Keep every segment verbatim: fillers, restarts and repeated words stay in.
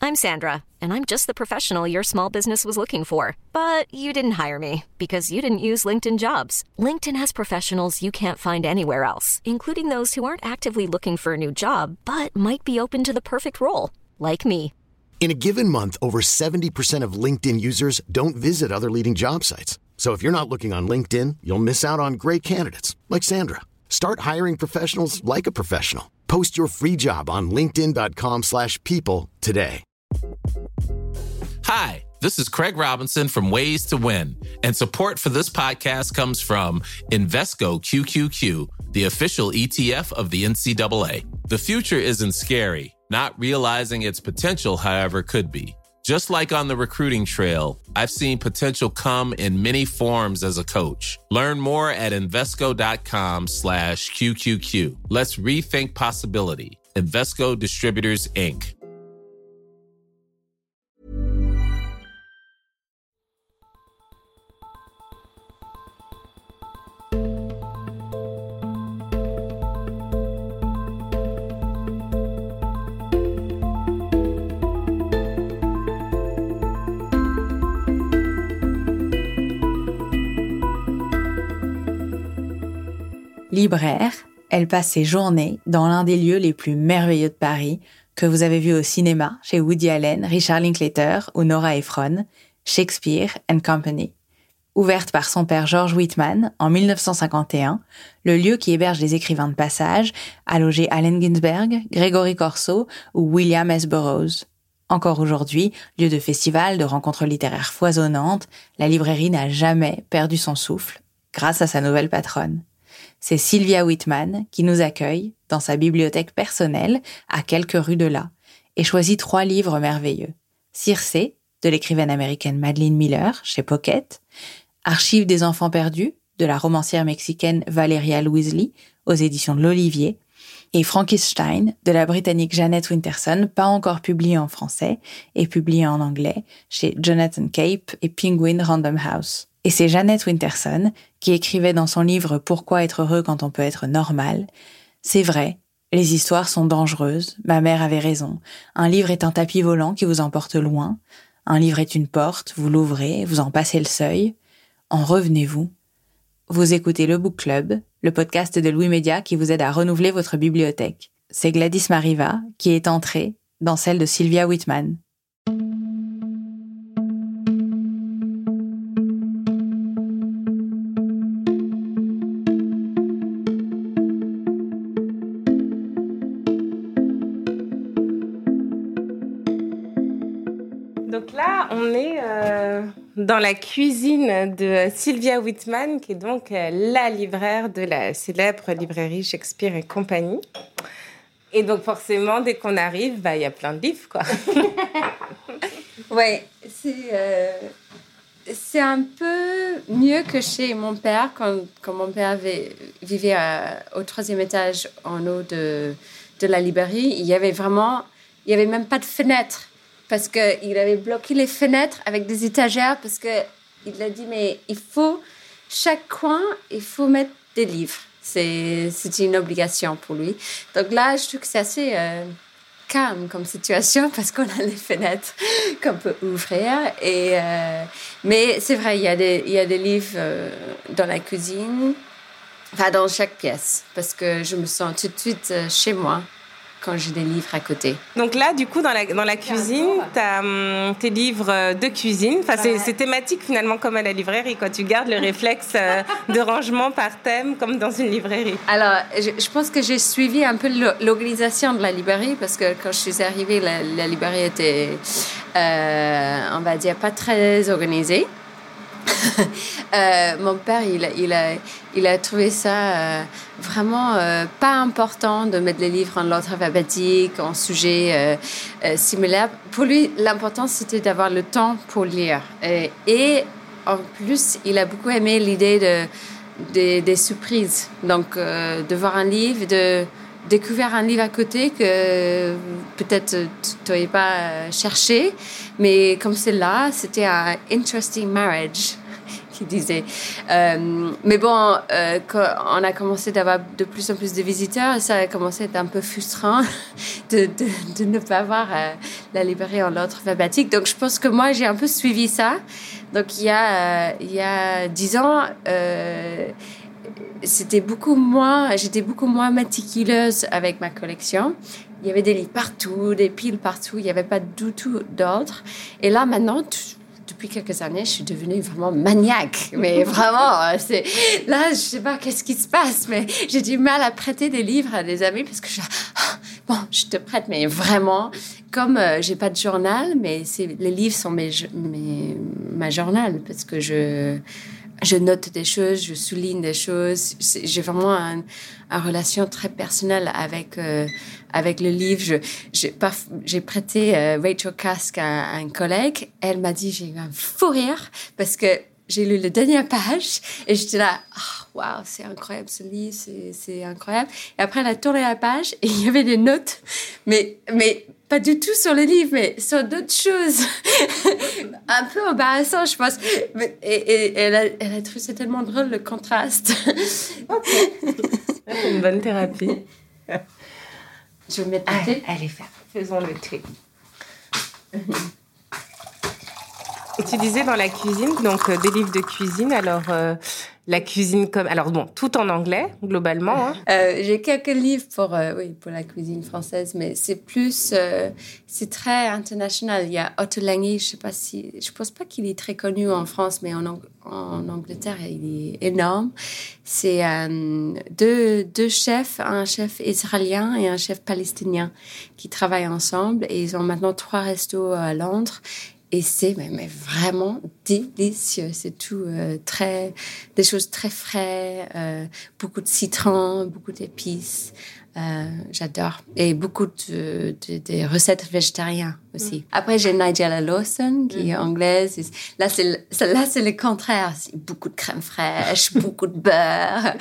I'm Sandra, and I'm just the professional your small business was looking for. But you didn't hire me because you didn't use LinkedIn Jobs. LinkedIn has professionals you can't find anywhere else, including those who aren't actively looking for a new job, but might be open to the perfect role, like me. In a given month, over seventy percent of LinkedIn users don't visit other leading job sites. So if you're not looking on LinkedIn, you'll miss out on great candidates like Sandra. Start hiring professionals like a professional. Post your free job on linkedin.com slash people today. Hi, this is Craig Robinson from Ways to Win, and support for this podcast comes from Invesco Q Q Q, the official E T F of the N C double A. The future isn't scary. Not realizing its potential, however, could be. Just like on the recruiting trail, I've seen potential come in many forms as a coach. Learn more at Invesco.com slash QQQ. Let's rethink possibility. Invesco Distributors, Incorporated. Libraire, elle passe ses journées dans l'un des lieux les plus merveilleux de Paris, que vous avez vu au cinéma chez Woody Allen, Richard Linklater ou Nora Ephron, Shakespeare and Company. Ouverte par son père George Whitman en dix-neuf cent cinquante et un, le lieu qui héberge des écrivains de passage a logé Allen Ginsberg, Gregory Corso ou William S. Burroughs. Encore aujourd'hui, lieu de festival, de rencontres littéraires foisonnantes, la librairie n'a jamais perdu son souffle, grâce à sa nouvelle patronne. C'est Sylvia Whitman qui nous accueille dans sa bibliothèque personnelle à quelques rues de là et choisit trois livres merveilleux. Circé, de l'écrivaine américaine Madeline Miller, chez Pocket, Archives des enfants perdus, de la romancière mexicaine Valeria Louise aux éditions de l'Olivier, et Frankenstein, de la britannique Jeanette Winterson, pas encore publié en français et publié en anglais chez Jonathan Cape et Penguin Random House. Et c'est Jeanette Winterson qui écrivait dans son livre « Pourquoi être heureux quand on peut être normal ?» C'est vrai, les histoires sont dangereuses, ma mère avait raison. Un livre est un tapis volant qui vous emporte loin. Un livre est une porte, vous l'ouvrez, vous en passez le seuil. En revenez-vous. Vous écoutez le Book Club, le podcast de Louis Média qui vous aide à renouveler votre bibliothèque. C'est Gladys Mariva qui est entrée dans celle de Sylvia Whitman. Donc là, on est euh, dans la cuisine de Sylvia Whitman, qui est donc euh, la libraire de la célèbre librairie Shakespeare et compagnie. Et donc forcément, dès qu'on arrive, bah, y a plein de livres, quoi. Oui, c'est, euh, c'est un peu mieux que chez mon père, quand, quand mon père avait, vivait à, au troisième étage en haut de, de la librairie. Il y avait vraiment, il n'y avait même pas de fenêtre. Parce qu'il avait bloqué les fenêtres avec des étagères, parce qu'il a dit, mais il faut, chaque coin, il faut mettre des livres. C'est, c'est une obligation pour lui. Donc là, je trouve que c'est assez euh, calme comme situation, parce qu'on a les fenêtres qu'on peut ouvrir. Et, euh, mais c'est vrai, il y a des, il y a des livres euh, dans la cuisine, enfin dans chaque pièce, parce que je me sens tout de suite euh, chez moi quand j'ai des livres à côté. Donc là, du coup, dans la, dans la cuisine, tu as hum, tes livres de cuisine. Enfin, c'est, c'est thématique, finalement, comme à la librairie, quand tu gardes le réflexe euh, de rangement par thème, comme dans une librairie. Alors, je, je pense que j'ai suivi un peu l'organisation de la librairie, parce que quand je suis arrivée, la, la librairie était, euh, on va dire, pas très organisée. euh, mon père, il a, il a, il a trouvé ça euh, vraiment euh, pas important de mettre les livres en ordre alphabétique, en sujet euh, euh, similaire. Pour lui, l'important, c'était d'avoir le temps pour lire. Et, et en plus, il a beaucoup aimé l'idée de, de, des surprises. Donc, euh, de voir un livre, de découvrir un livre à côté que peut-être tu n'aurais pas cherché, mais comme c'est là, c'était un interesting marriage qui disait. Euh, mais bon, euh, quand on a commencé d'avoir de plus en plus de visiteurs, et ça a commencé à être un peu frustrant de, de, de ne pas avoir euh, la librairie en ordre alphabétique. Donc, je pense que moi, j'ai un peu suivi ça. Donc, il y a, euh, il y a dix ans, euh, c'était beaucoup moins, j'étais beaucoup moins méticuleuse avec ma collection. Il y avait des livres partout, des piles partout. Il n'y avait pas du tout d'ordre. Et là, maintenant, t- depuis quelques années, je suis devenue vraiment maniaque. Mais vraiment, c'est... là, je ne sais pas qu'est-ce qui se passe, mais j'ai du mal à prêter des livres à des amis parce que je... Bon, je te prête, mais vraiment, comme euh, je n'ai pas de journal, mais c'est... les livres sont mes... mes... ma journal parce que je... je note des choses, je souligne des choses. J'ai vraiment un, une relation très personnelle avec euh, avec le livre. Je, j'ai, pas, j'ai prêté euh, Rachel Kask à, à un collègue. Elle m'a dit, j'ai eu un fou rire parce que j'ai lu la dernière page et j'étais là, oh, waouh, c'est incroyable ce livre, c'est, c'est incroyable. Et après, elle a tourné la page et il y avait des notes, mais mais pas du tout sur le livre, mais sur d'autres choses. Un peu embarrassant, je pense. Mais, et, et elle, a, elle a trouvé ça tellement drôle, le contraste. Okay. C'est une bonne thérapie. Je vais mettre le thé. Allez, allez, faisons le thé. Et tu disais dans la cuisine, donc euh, des livres de cuisine, alors euh, la cuisine comme... Alors bon, tout en anglais, globalement. Hein. Euh, j'ai quelques livres pour, euh, oui, pour la cuisine française, mais c'est plus... Euh, c'est très international. Il y a Otto Lengi, je sais pas si... Je pense pas qu'il est très connu en France, mais en, Ang- en Angleterre, il est énorme. C'est euh, deux, deux chefs, un chef israélien et un chef palestinien qui travaillent ensemble. Et ils ont maintenant trois restos à Londres. Et c'est mais, mais vraiment délicieux. C'est tout euh, très, des choses très frais, euh, beaucoup de citron, beaucoup d'épices. Euh, j'adore. Et beaucoup de, de, de recettes végétariennes aussi. Mm. Après, j'ai Nigella Lawson, qui mm. est anglaise. Là, c'est le, là, c'est le contraire. C'est beaucoup de crème fraîche, beaucoup de beurre.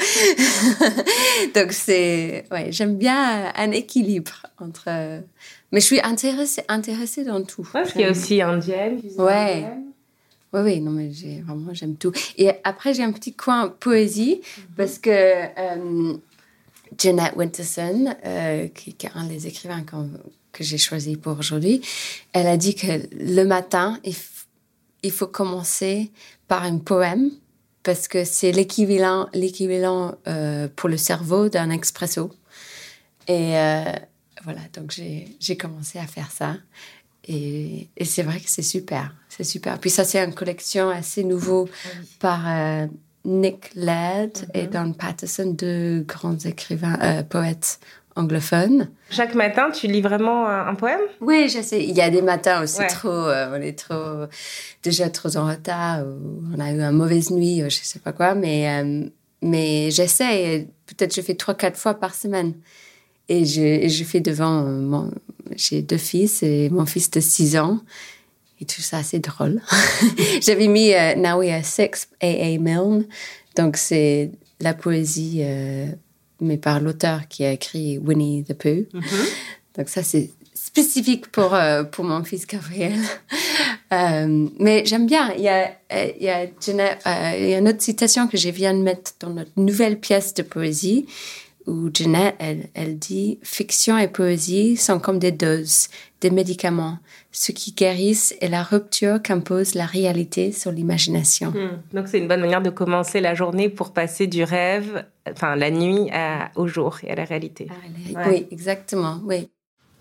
Donc, c'est, ouais, j'aime bien un équilibre entre, mais je suis intéressée, intéressée dans tout. Ouais, parce qu'il y a aussi indienne. Ouais. Oui, oui, non, mais j'ai, vraiment, j'aime tout. Et après, j'ai un petit coin poésie, mm-hmm. parce que euh, Jeanette Winterson, euh, qui, qui est un des écrivains que, que j'ai choisi pour aujourd'hui, elle a dit que le matin, il, f- il faut commencer par un poème, parce que c'est l'équivalent, l'équivalent euh, pour le cerveau d'un expresso. Et... Euh, Voilà, donc j'ai, j'ai commencé à faire ça. Et, et c'est vrai que c'est super. C'est super. Puis ça, c'est une collection assez nouveau oui. par euh, Nick Laird mm-hmm. et Don Patterson, deux grands écrivains, euh, poètes anglophones. Chaque matin, tu lis vraiment un, un poème? Oui, j'essaie. Il y a des matins où c'est ouais. trop... Euh, on est trop... Déjà trop en retard, ou on a eu une mauvaise nuit, je ne sais pas quoi. Mais, euh, mais j'essaie. Peut-être je fais trois, quatre fois par semaine. Et je, et je fais devant mon... J'ai deux fils et mon fils de six ans. Et tout ça, c'est drôle. J'avais mis uh, Now We Are Six, A A Milne. Donc, c'est la poésie, euh, mais par l'auteur qui a écrit Winnie the Pooh. Mm-hmm. Donc, ça, c'est spécifique pour, euh, pour mon fils Gabriel. euh, mais j'aime bien. Il y a, il y a, euh, il y a une autre citation que je viens de mettre dans notre nouvelle pièce de poésie, où Jeanette, elle, elle dit « Fiction et poésie sont comme des doses, des médicaments. Ce qui guérissent est la rupture qu'impose la réalité sur l'imagination. Mmh. » Donc, c'est une bonne manière de commencer la journée pour passer du rêve, enfin, la nuit à, au jour et à la réalité. Ah, la... ouais. Oui, exactement, oui.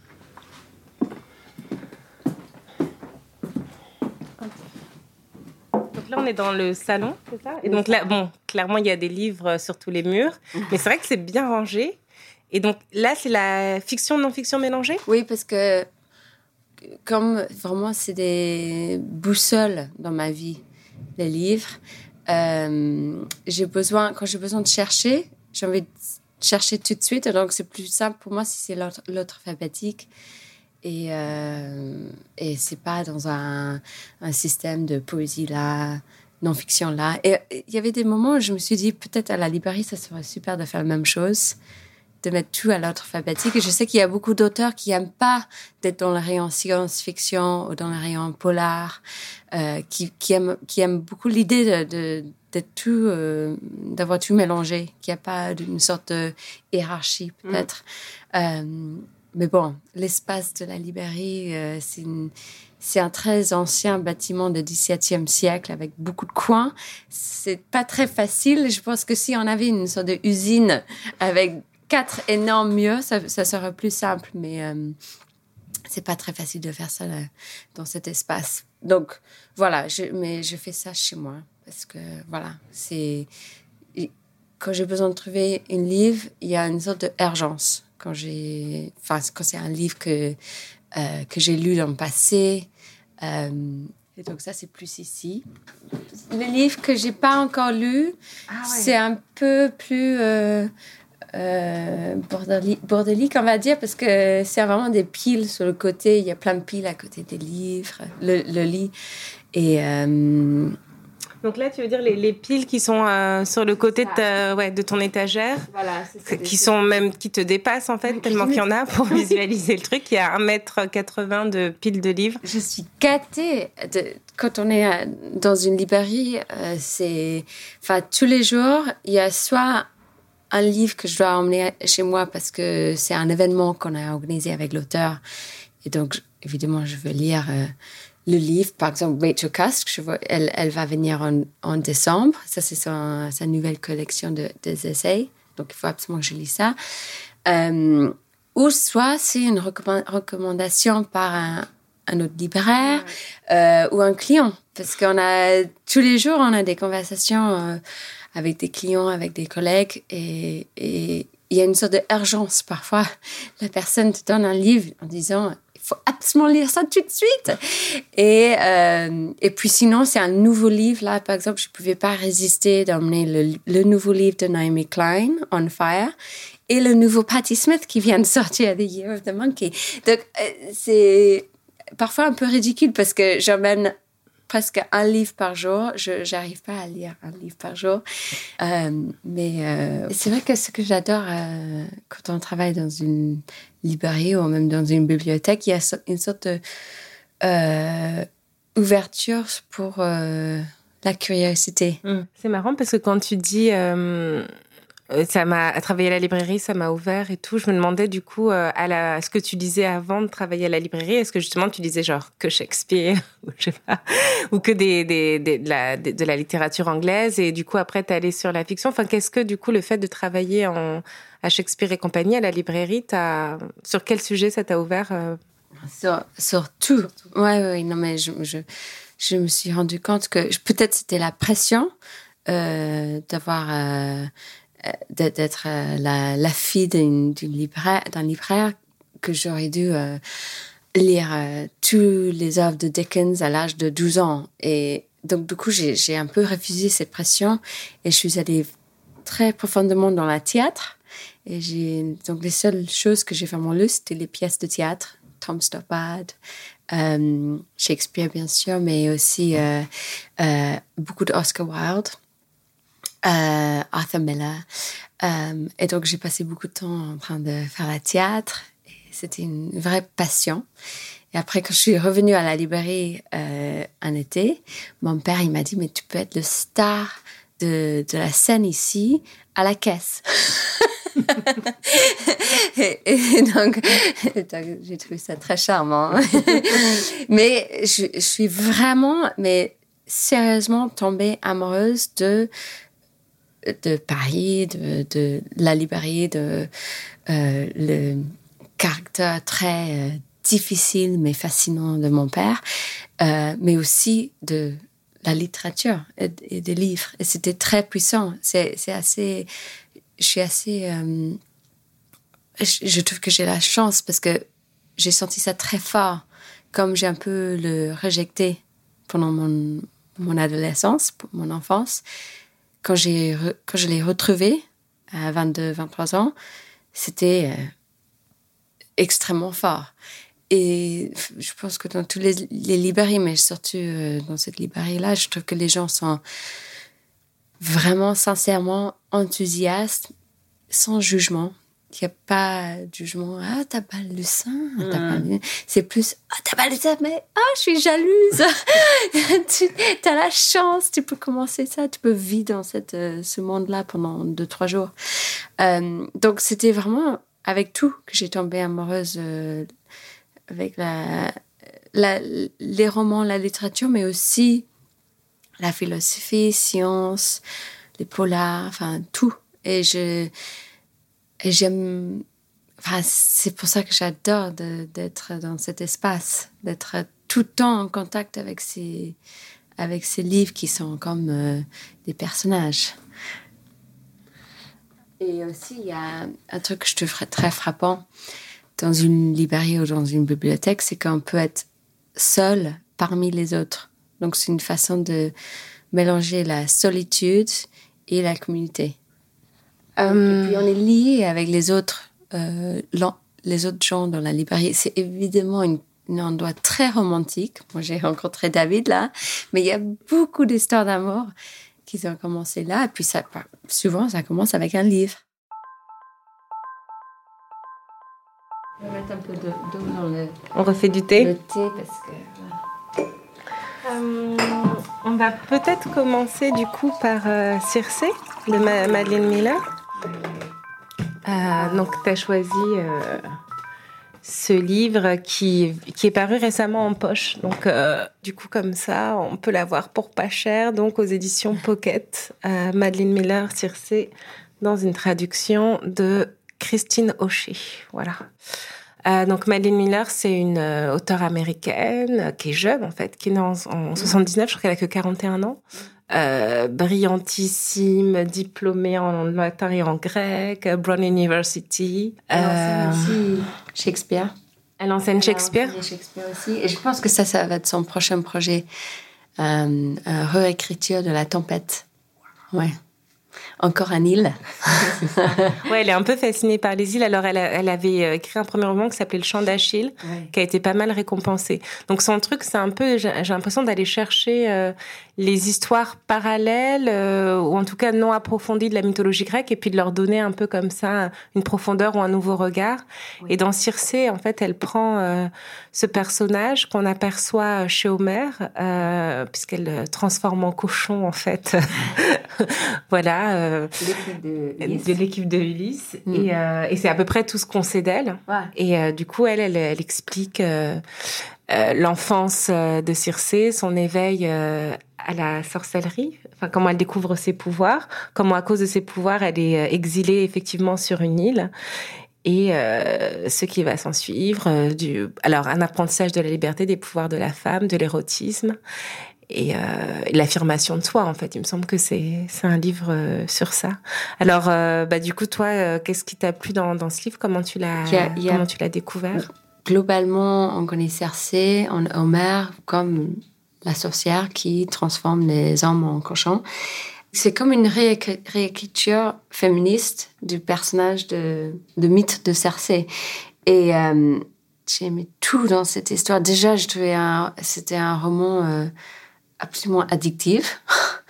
Donc là, on est dans le salon, c'est ça? Et donc là, bon, clairement, il y a des livres sur tous les murs, mais c'est vrai que c'est bien rangé. Et donc là, c'est la fiction, non-fiction mélangée? Oui, parce que comme vraiment, c'est des boussoles dans ma vie, les livres. Euh, j'ai besoin, quand j'ai besoin de chercher, j'ai envie de chercher tout de suite. Donc, c'est plus simple pour moi si c'est l'autre, l'autre alphabétique. Et, euh, et c'est pas dans un, un système de poésie là, non-fiction là. Et il y avait des moments où je me suis dit, peut-être à la librairie, ça serait super de faire la même chose, de mettre tout à l'ordre alphabétique. Et je sais qu'il y a beaucoup d'auteurs qui aiment pas d'être dans le rayon science-fiction ou dans le rayon polar, euh, qui, qui aiment, qui aiment beaucoup l'idée de, de, d'être tout, euh, d'avoir tout mélangé, qu'il n'y a pas une sorte de hiérarchie, peut-être. Mm. Euh, mais bon, l'espace de la librairie, euh, c'est une, c'est un très ancien bâtiment du dix-septième siècle avec beaucoup de coins. C'est pas très facile. Je pense que si on avait une sorte d'usine avec quatre énormes murs, ça, ça serait plus simple. Mais euh, c'est pas très facile de faire ça là, dans cet espace. Donc voilà, je, mais je fais ça chez moi parce que voilà, c'est quand j'ai besoin de trouver un livre, il y a une sorte d'urgence. Quand j'ai, enfin, quand c'est un livre que Euh, que j'ai lu dans le passé. Euh, et donc ça, c'est plus ici. Le livre que j'ai pas encore lu, ah ouais. c'est un peu plus euh, euh, bordélique, bordélique, on va dire, parce que c'est vraiment des piles sur le côté. Il y a plein de piles à côté des livres, le, le lit. Et... Euh, Donc là, tu veux dire les, les piles qui sont euh, sur le côté de, ta, ouais, de ton étagère, voilà, c'est ça, qui sont même qui te dépassent en fait, oui, tellement qu'il y en a pour visualiser le truc. Il y a un mètre quatre-vingts de piles de livres. Je suis gâtée. De, quand on est dans une librairie, euh, c'est, enfin, tous les jours, il y a soit un livre que je dois emmener chez moi parce que c'est un événement qu'on a organisé avec l'auteur. Et donc, évidemment, je veux lire... Euh, le livre, par exemple, Rachel Cusk, je vois, elle, elle va venir en, en décembre. Ça, c'est son, sa nouvelle collection de, des essais. Donc, il faut absolument que je lise ça. Euh, ou soit, c'est une recommand, recommandation par un, un autre libraire euh, ou un client. Parce qu'on a, tous les jours, on a des conversations euh, avec des clients, avec des collègues. Et, et il y a une sorte d'urgence parfois. La personne te donne un livre en disant... Il faut absolument lire ça tout de suite. Et, euh, et puis sinon, c'est un nouveau livre. Là, par exemple, je ne pouvais pas résister d'emmener le, le nouveau livre de Naomi Klein, On Fire, et le nouveau Patti Smith qui vient de sortir, The Year of the Monkey. Donc, euh, c'est parfois un peu ridicule parce que j'emmène presque un livre par jour. Je n'arrive pas à lire un livre par jour. Euh, mais euh, c'est vrai que ce que j'adore euh, quand on travaille dans une librairie ou même dans une bibliothèque, il y a une sorte de euh, ouverture pour euh, la curiosité. Mmh. C'est marrant parce que quand tu dis... Euh... Ça m'a, à travailler à la librairie, ça m'a ouvert et tout. Je me demandais du coup, euh, à, la, à ce que tu disais avant de travailler à la librairie, est-ce que justement tu disais genre que Shakespeare ou je sais pas, ou que des, des, des de, la, de, de la littérature anglaise et du coup après t'es allée sur la fiction. Enfin, qu'est-ce que du coup le fait de travailler en, à Shakespeare et compagnie à la librairie, t'as, sur quel sujet ça t'a ouvert euh... Sur, sur tout. Ouais, ouais, non mais je, je, je me suis rendu compte que peut-être c'était la pression euh, d'avoir euh, d'être euh, la, la fille d'une, d'une libraire, d'un libraire que j'aurais dû euh, lire euh, tous les œuvres de Dickens à l'âge de douze ans. Et donc, du coup, j'ai, j'ai un peu refusé cette pression et je suis allée très profondément dans le théâtre. Et j'ai, donc, les seules choses que j'ai vraiment lues, c'était les pièces de théâtre. Tom Stoppard, euh, Shakespeare, bien sûr, mais aussi euh, euh, beaucoup d'Oscar Wilde. Euh, Arthur Miller. Euh, et donc, j'ai passé beaucoup de temps en train de faire le théâtre. Et c'était une vraie passion. Et après, quand je suis revenue à la librairie euh, un été, mon père, il m'a dit, mais tu peux être le star de, de la scène ici à la caisse. et, et donc, donc, j'ai trouvé ça très charmant. mais je, je suis vraiment, mais sérieusement tombée amoureuse de de Paris, de, de la librairie, de euh, le caractère très euh, difficile mais fascinant de mon père, euh, mais aussi de la littérature et, et des livres. Et c'était très puissant. C'est, c'est assez... Je suis assez... Euh, je, je trouve que j'ai la chance parce que j'ai senti ça très fort, comme j'ai un peu le rejeté pendant mon, mon adolescence, mon enfance. Quand, j'ai re, quand je l'ai retrouvé à vingt-deux, vingt-trois ans, c'était euh, extrêmement fort. Et je pense que dans toutes les, les librairies, mais surtout euh, dans cette librairie-là, je trouve que les gens sont vraiment sincèrement enthousiastes, sans jugement. il n'y a pas de jugement. Ah, t'as pas lu ça mmh. t'as pas lu... C'est plus, ah, t'as pas lu ça, mais ah, je suis jalouse. Tu as la chance, tu peux commencer ça, tu peux vivre dans cette, euh, ce monde-là pendant deux, trois jours. Euh, donc, c'était vraiment avec tout que j'ai tombé amoureuse euh, avec la, la, les romans, la littérature, mais aussi la philosophie, science, les polars, enfin, tout. Et je... Et j'aime... Enfin, c'est pour ça que j'adore de, d'être dans cet espace, d'être tout le temps en contact avec ces, avec ces livres qui sont comme euh, des personnages. Et aussi, il y a un truc que je trouve très frappant dans une librairie ou dans une bibliothèque, c'est qu'on peut être seul parmi les autres. Donc, c'est une façon de mélanger la solitude et la communauté. Um... Et puis, on est lié avec les autres, euh, les autres gens dans la librairie. C'est évidemment une, un endroit très romantique. Moi, j'ai rencontré David là, mais il y a beaucoup d'histoires d'amour qui ont commencé là. Et puis, ça, souvent, ça commence avec un livre. On va mettre un peu d'eau dans le... On refait du thé. Le thé, parce que... Euh, on va peut-être commencer, du coup, par euh, Circé, de Ma- Madeline Miller. Euh, donc, tu as choisi euh, ce livre qui, qui est paru récemment en poche. Donc, euh, du coup, comme ça, on peut l'avoir pour pas cher. Donc, aux éditions Pocket, euh, Madeline Miller, Circé, dans une traduction de Christine Hochet. Voilà. Euh, donc, Madeline Miller, c'est une euh, auteure américaine euh, qui est jeune, en fait, qui est née en, en soixante-dix-neuf, je crois qu'elle a que quarante et un ans. Euh, brillantissime, diplômée en latin et en grec, Brown University. Elle enseigne euh, aussi Shakespeare. Elle enseigne Shakespeare. Elle enseigne Shakespeare aussi. Et je pense que ça, ça va être son prochain projet. Euh, euh, réécriture de La Tempête. Ouais. Encore un île. Ouais, elle est un peu fascinée par les îles. Alors, elle, a, elle avait écrit un premier roman qui s'appelait Le Chant d'Achille, ouais. qui a été pas mal récompensé. Donc, son truc, c'est un peu, j'ai, j'ai l'impression d'aller chercher euh, les histoires parallèles, euh, ou en tout cas non approfondies de la mythologie grecque, et puis de leur donner un peu comme ça une profondeur ou un nouveau regard. Oui. Et dans Circé, en fait, elle prend euh, ce personnage qu'on aperçoit chez Homère, euh, puisqu'elle transforme en cochon, en fait. Voilà. Euh, l'équipe de, Ulysse. de l'équipe de Ulysse. Mmh. Et, euh, et c'est à peu près tout ce qu'on sait d'elle. Ouais. Et euh, du coup, elle, elle, elle explique euh, euh, l'enfance de Circé, son éveil euh, à la sorcellerie, enfin comment elle découvre ses pouvoirs, comment à cause de ses pouvoirs, elle est exilée effectivement sur une île. Et euh, ce qui va s'en suivre, euh, du, alors un apprentissage de la liberté, des pouvoirs de la femme, de l'érotisme. Et, euh, et l'affirmation de soi, en fait. Il me semble que c'est, c'est un livre euh, sur ça. Alors, euh, bah, du coup, toi, euh, qu'est-ce qui t'a plu dans, dans ce livre? Comment tu l'as, il y a, il y a, comment tu l'as découvert? Globalement, on connaît Circé, on, Homère, comme la sorcière qui transforme les hommes en cochons. C'est comme une réécri- réécriture féministe du personnage de, de mythe de Circé. Et euh, j'ai aimé tout dans cette histoire. Déjà, je trouvais un, c'était un roman... Euh, absolument addictive.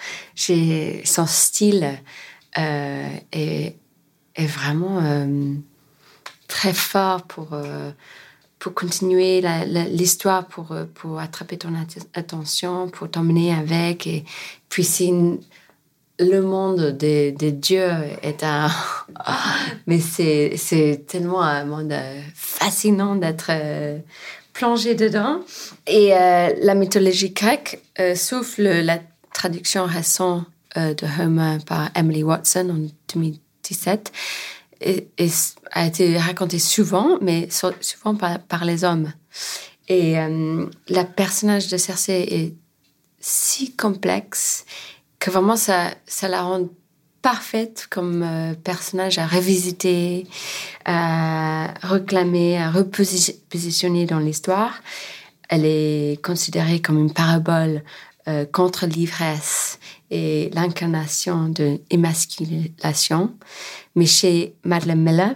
J'ai, son style euh, est, est vraiment euh, très fort pour, euh, pour continuer la, la, l'histoire, pour, pour attraper ton att- attention, pour t'emmener avec. Et puis, c'est une, le monde des, des dieux est un... Mais c'est, c'est tellement un monde fascinant d'être... Euh, plongée dedans. Et euh, la mythologie grecque, euh, sauf le, la traduction récente euh, de Homer par Emily Watson en deux mille dix-sept, et, et a été racontée souvent, mais so, souvent par, par les hommes. Et euh, le personnage de Circé est si complexe que vraiment ça, ça la rend parfaite comme euh, personnage à revisiter, à réclamer, à repositionner dans l'histoire. Elle est considérée comme une parabole euh, contre l'ivresse et l'incarnation de l'émasculation. Mais chez Madeline Miller,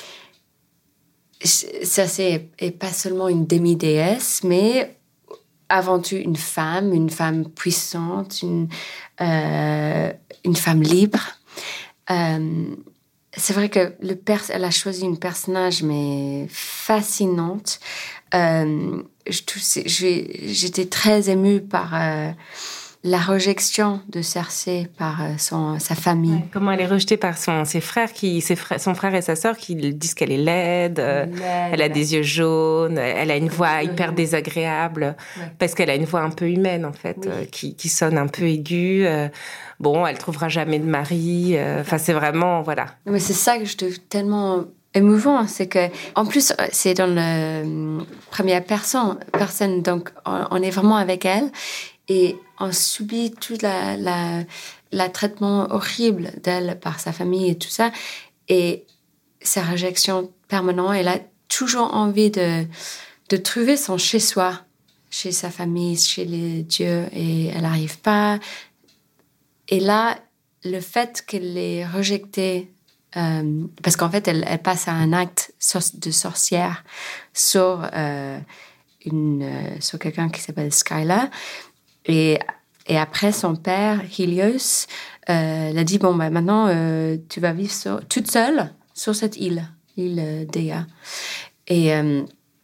ça c'est est pas seulement une demi-déesse, mais avant tout une femme, une femme puissante, une, euh, une femme libre. Euh, c'est vrai que le pers- elle a choisi une personnage mais fascinante. Euh, je, je, j'étais très émue par euh, la rejection de Cersei par euh, son, sa famille. Ouais, comment elle est rejetée par son, ses frères, qui, ses frères, son frère et sa sœur qui disent qu'elle est laide, euh, laide elle a des yeux jaunes, elle a une voix hyper désagréable, ouais. parce qu'elle a une voix un peu humaine en fait, oui. euh, qui, qui sonne un peu aiguë. Euh, bon, elle trouvera jamais de mari. Enfin, euh, c'est vraiment, voilà. Mais c'est ça que je trouve tellement émouvant, c'est que, en plus, c'est dans la première personne, personne, donc on, on est vraiment avec elle. Et on subit tout la, la, la traitement horrible d'elle par sa famille et tout ça. Et sa réjection permanente, elle a toujours envie de, de trouver son chez-soi, chez sa famille, chez les dieux, et elle n'arrive pas. Et là, le fait qu'elle est rejetée, euh, parce qu'en fait, elle, elle passe à un acte de sorcière sur, euh, une, euh, sur quelqu'un qui s'appelle Skylar. Et, et après, son père, Helios, euh, l'a dit, bon, bah, maintenant, euh, tu vas vivre sur, toute seule sur cette île, l'île euh, Dea. Et, euh,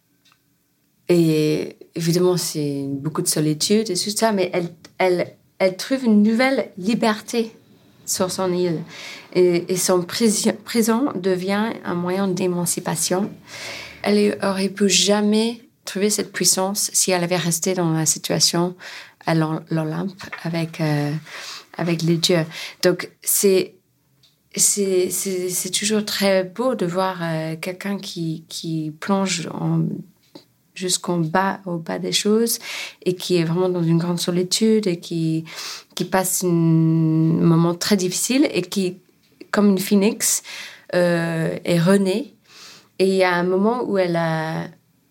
et évidemment, c'est beaucoup de solitude et tout ça, mais elle, elle, elle trouve une nouvelle liberté sur son île. Et, et son prison devient un moyen d'émancipation. Elle aurait pu jamais trouver cette puissance si elle avait resté dans la situation à l'Olympe avec, euh, avec les dieux. Donc, c'est, c'est, c'est, c'est toujours très beau de voir euh, quelqu'un qui, qui plonge en, jusqu'en bas, au bas des choses, et qui est vraiment dans une grande solitude, et qui, qui passe un moment très difficile, et qui, comme une phénix, euh, est renée. Et il y a un moment où elle a...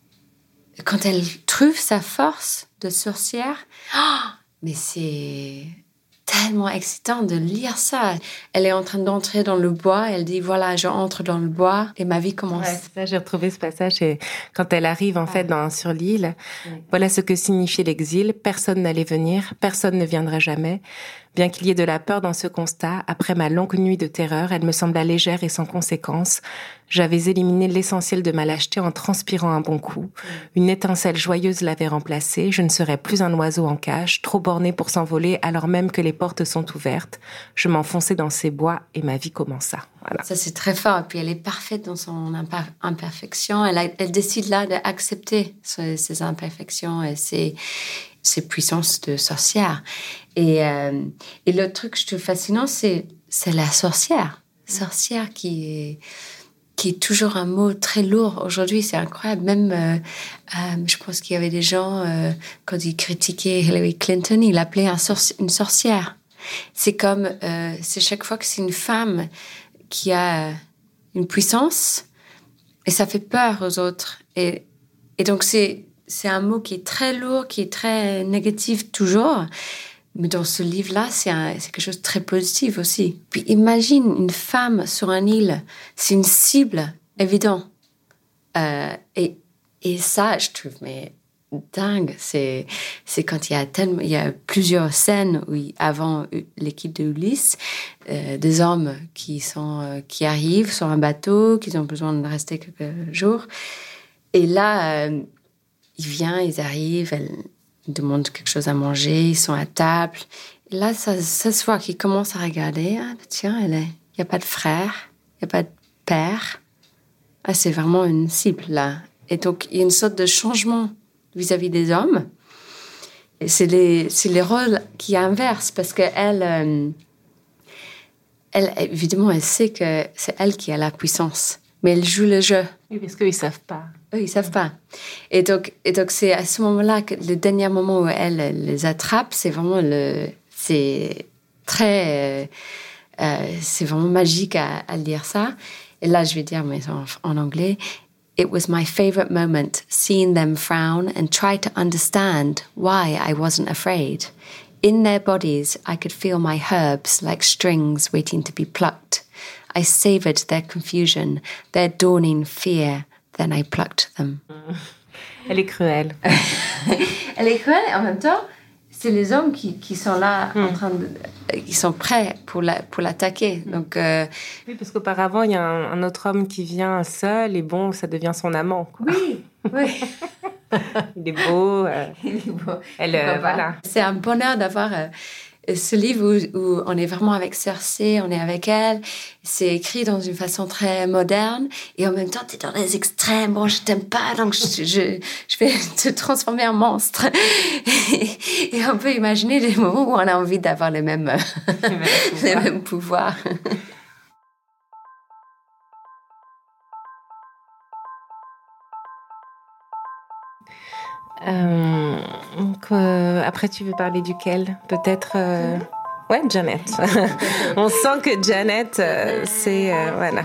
Quand elle trouve sa force de sorcière, oh, mais c'est tellement excitant de lire ça. Elle est en train d'entrer dans le bois, elle dit, voilà, je entre dans le bois et ma vie commence. Ouais, c'est ça, j'ai retrouvé ce passage et quand elle arrive en ah. fait dans, sur l'île, ouais. Voilà ce que signifiait l'exil. Personne n'allait venir, personne ne viendra jamais. Bien qu'il y ait de la peur dans ce constat, après ma longue nuit de terreur, elle me sembla légère et sans conséquence. J'avais éliminé l'essentiel de ma lâcheté en transpirant un bon coup. Une étincelle joyeuse l'avait remplacée. Je ne serais plus un oiseau en cage, trop borné pour s'envoler alors même que les portes sont ouvertes. Je m'enfonçai dans ces bois et ma vie commença. Voilà. Ça, c'est très fort. Et puis, elle est parfaite dans son imper- imperfection. Elle, a, elle décide là d'accepter ses, ses imperfections et ses, ses puissances de sorcière. Et, euh, et le truc que je trouve fascinant, c'est, c'est la sorcière. Sorcière qui est, qui est toujours un mot très lourd. Aujourd'hui, c'est incroyable. Même, euh, euh, je pense qu'il y avait des gens, euh, quand ils critiquaient Hillary Clinton, ils l'appelaient un sorci- une sorcière. C'est comme, euh, c'est chaque fois que c'est une femme qui a une puissance, et ça fait peur aux autres. Et, et donc, c'est, c'est un mot qui est très lourd, qui est très négatif toujours. Mais dans ce livre-là, c'est, un, c'est quelque chose de très positif aussi. Puis imagine une femme sur une île, c'est une cible évidente. Euh, et, et ça, je trouve, mais dingue. C'est, c'est quand il y a tellement, il y a plusieurs scènes où, avant l'équipe de Ulysse, euh, des hommes qui sont, euh, qui arrivent sur un bateau, qui ont besoin de rester quelques jours. Et là, euh, ils viennent, ils arrivent, elles, ils demandent quelque chose à manger, ils sont à table. Et là, ça, ça se voit qu'ils commencent à regarder. Ah, tiens, il n'y a pas de frère, il n'y a pas de père. Ah, c'est vraiment une cible, là. Et donc, il y a une sorte de changement vis-à-vis des hommes. Et c'est les, c'est les rôles qui inversent, parce qu'elle, euh, elle, évidemment, elle sait que c'est elle qui a la puissance. Mais elle joue le jeu. Oui, parce qu'eux, ils ne savent pas. Eux, ils ne savent pas. Et donc, et donc, c'est à ce moment-là, que le dernier moment où elle, elle les attrape, c'est vraiment le... C'est très... Euh, euh, c'est vraiment magique à, à lire ça. Et là, je vais dire, mais en, en anglais, « It was my favorite moment, seeing them frown and try to understand why I wasn't afraid. In their bodies, I could feel my herbs like strings waiting to be plucked. I savored their confusion, their dawning fear, then I plucked them. » Elle est cruelle. Elle est cruelle et en même temps, c'est les hommes qui, qui sont là, mm. en train de, qui sont prêts pour, la, pour l'attaquer. Mm. Donc, euh... oui, parce qu'auparavant, il y a un, un autre homme qui vient seul et bon, ça devient son amant. Quoi. Oui, oui. Il est beau. Euh... Il est beau. Elle, euh, voilà. C'est un bonheur d'avoir euh, ce livre où, où on est vraiment avec Cersei, on est avec elle. C'est écrit dans une façon très moderne et en même temps, tu es dans les extrêmes. Bon, je t'aime pas, donc je, je, je vais te transformer en monstre. Et, et on peut imaginer des moments où on a envie d'avoir les mêmes, les mêmes pouvoirs. Les mêmes pouvoirs. Euh, donc, euh, après, tu veux parler duquel ? Peut-être... Euh... Ouais, Janet. On sent que Janet, euh, c'est... Euh, voilà.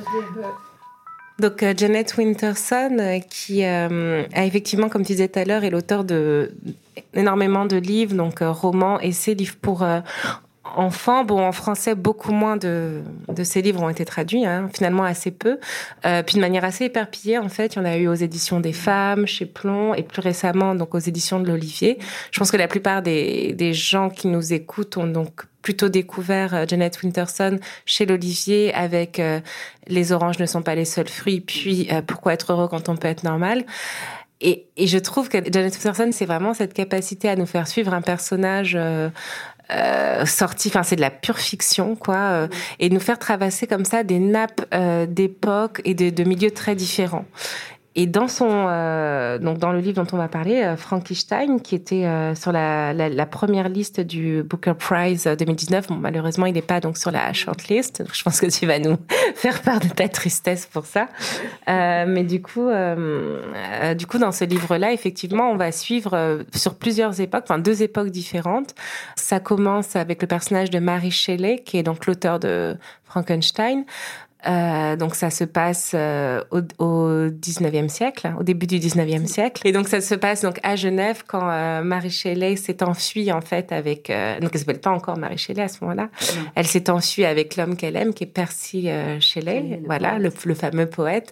Donc, euh, Janet Winterson, euh, qui euh, a effectivement, comme tu disais tout à l'heure, est l'auteur de énormément de livres, donc euh, romans, essais, livres pour... Euh, enfants. Bon, en français, beaucoup moins de, de ces livres ont été traduits, hein, finalement assez peu. Euh, puis de manière assez éparpillée, en fait, il y en a eu aux éditions des Femmes, chez Plomb, et plus récemment, donc aux éditions de l'Olivier. Je pense que la plupart des, des gens qui nous écoutent ont donc plutôt découvert euh, Janet Winterson chez l'Olivier avec euh, Les oranges ne sont pas les seuls fruits, puis euh, Pourquoi être heureux quand on peut être normal. Et, et je trouve que Janet Winterson, c'est vraiment cette capacité à nous faire suivre un personnage euh, euh, sorti, enfin c'est de la pure fiction, quoi, euh, mmh. et nous faire traverser comme ça des nappes euh, d'époques et de, de milieux très différents. Et dans son, euh, donc dans le livre dont on va parler, euh, Frankenstein, qui était euh, sur la, la, la première liste du Booker Prize deux mille dix-neuf, bon, malheureusement il n'est pas donc sur la shortlist. Je pense que tu vas nous faire part de ta tristesse pour ça. Euh, mais du coup, euh, euh, du coup dans ce livre-là, effectivement, on va suivre euh, sur plusieurs époques, enfin deux époques différentes. Ça commence avec le personnage de Mary Shelley, qui est donc l'auteur de Frankenstein. Euh, donc ça se passe euh, au, au dix-neuvième siècle, au début du dix-neuvième siècle. Et donc ça se passe donc à Genève quand euh, Mary Shelley s'est enfuie en fait avec... Euh, donc elle s'appelle pas encore Mary Shelley à ce moment-là. Non. Elle s'est enfuie avec l'homme qu'elle aime, qui est Percy euh, Shelley, le voilà, le, le fameux poète.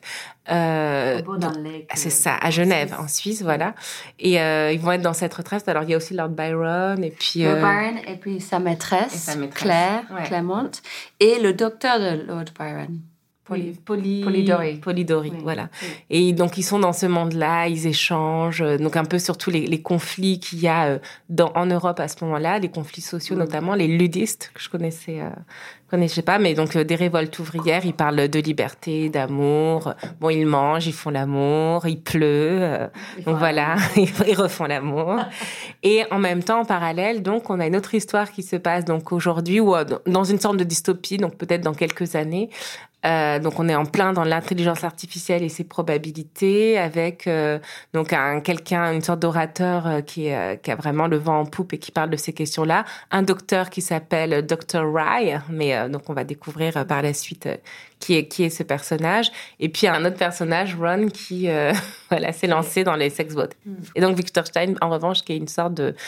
Euh, donc, c'est ça, à Genève, en Suisse, en Suisse voilà. Et euh, ils vont être dans cette retraite. Alors il y a aussi Lord Byron et puis... Lord euh, Byron et puis sa maîtresse, et sa maîtresse. Claire, ouais. Clément, et le docteur de Lord Byron. Poly, Poly, Polidori. Polidori, oui. voilà. Oui. Et donc, ils sont dans ce monde-là, ils échangent, donc un peu sur tous les, les conflits qu'il y a dans, en Europe à ce moment-là, les conflits sociaux mmh. notamment, les ludistes, que je connaissais, euh, connaissais pas, mais donc euh, des révoltes ouvrières, ils parlent de liberté, d'amour, bon, ils mangent, ils font l'amour, il pleut, euh, donc voilà, ils, ils refont l'amour. Et en même temps, en parallèle, donc, on a une autre histoire qui se passe donc aujourd'hui, ou euh, dans une sorte de dystopie, donc peut-être dans quelques années. Euh, donc on est en plein dans l'intelligence artificielle et ses probabilités, avec euh, donc un quelqu'un, une sorte d'orateur euh, qui, euh, qui a vraiment le vent en poupe et qui parle de ces questions-là, un docteur qui s'appelle docteur Rye, mais euh, donc on va découvrir euh, par la suite euh, qui est qui est ce personnage, et puis un autre personnage, Ron, qui euh, voilà s'est lancé dans les sex bots. Mm. Et donc Victor Stein, en revanche, qui est une sorte de,